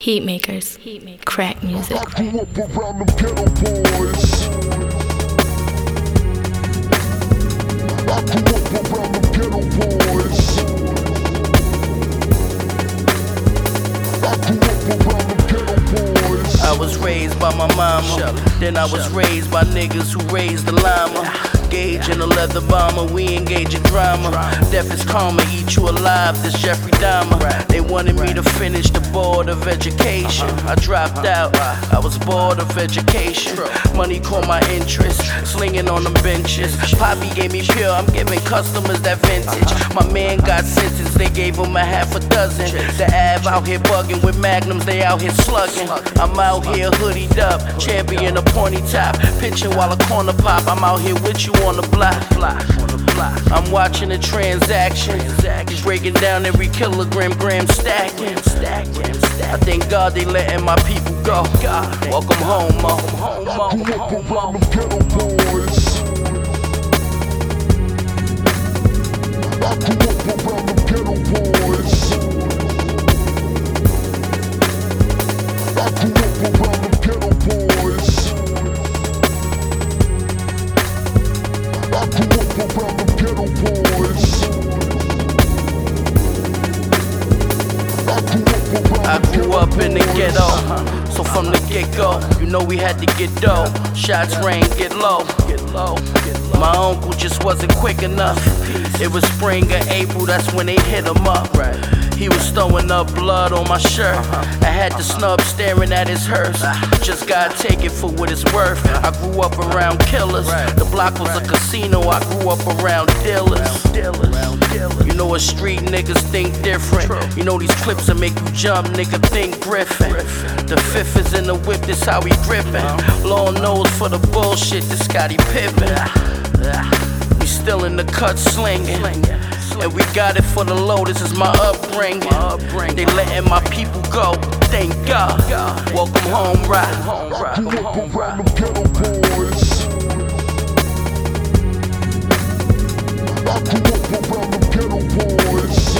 Heatmakers, crack music. I grew up around them ghetto boys. I grew up around them ghetto boys. I grew up around them ghetto boys. I was raised by my mama, then I was raised by niggas who raised the llama. Gauge in a leather bomber, we engage in drama. Death is karma, eat you alive, this Jeffrey Dahmer. They wanted me to finish the board of education. I dropped out, I was bored of education. Money caught my interest, slinging on them benches. Poppy gave me pure, I'm giving customers that vintage. My man got sentenced, they gave him a half a dozen. The Av out here bugging with magnums, they out here slugging. I'm out here hoodied up, champion a pointy top. Pitching while a corner pop, I'm out here with you on the block. I'm watching the transactions, breaking down every kilogram, gram stacking. I thank God they letting my people go. Welcome home, Mo. I grew up around them ghetto boys. I grew up around them ghetto boys. I grew up around them ghetto boys. I grew up around them ghetto boys. I grew up in the ghetto, so from the get-go, you know we had to get dough. Shots rain, get low. My uncle just wasn't quick enough. It was spring or April, that's when they hit him up. He was throwing up blood on my shirt. I had the snub staring at his hearse. Just gotta take it for what it's worth. I grew up around killers. The block was a casino. I grew up around dealers. You know what street niggas think different. You know these clips that make you jump, nigga, think Griffin. The fifth is in the whip, this how we grippin'. Long nose for the bullshit, this Scottie Pippen. We still in the cut slinging. And we got it for the low, this is my upbringing. They letting my people go, thank God. Welcome home, right? I grew up around them ghetto boys. I grew up around them ghetto boys.